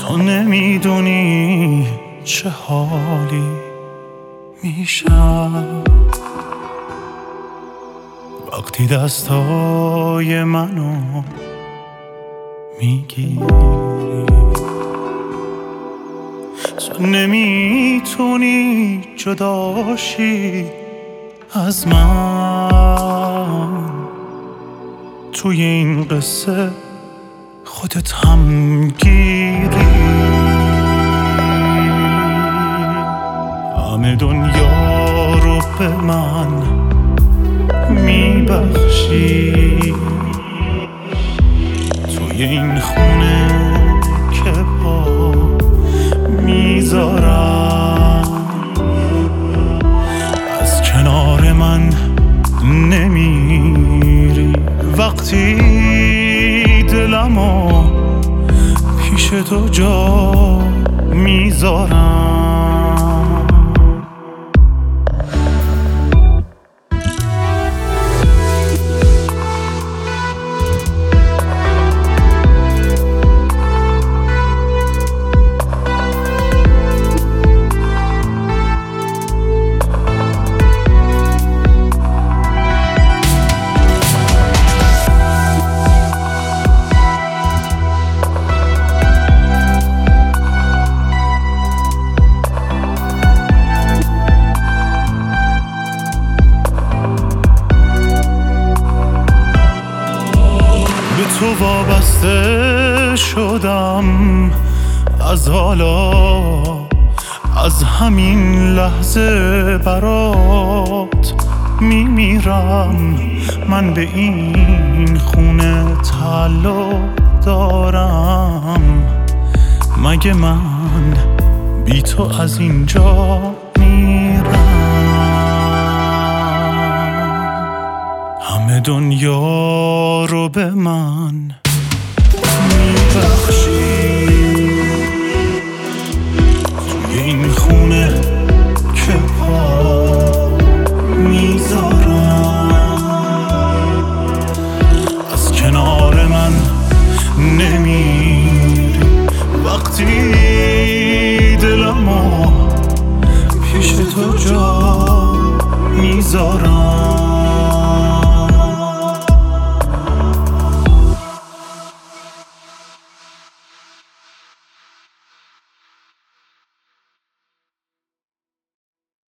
تو نمیدونی چه حالی میشم وقتی دستای منو میگیری. تو نمیتونی جداشی از من، توی این قصه خودت هم گیری. همه دنیا رو به من میبخشی، توی این خونه که پا میذارم از کنار من نمیری. وقتی دلمو پیش تو جا میذارم، تو وابسته شدم از حالا، از همین لحظه برات میمیرم. من به این خونه تعلق دارم، مگه من بی تو از اینجا میرم؟ همه دنیا رو به من میبخشی، توی این خونه که پا میذارم از کنار من نمیری. وقتی دلمو پیش تو جا میذارم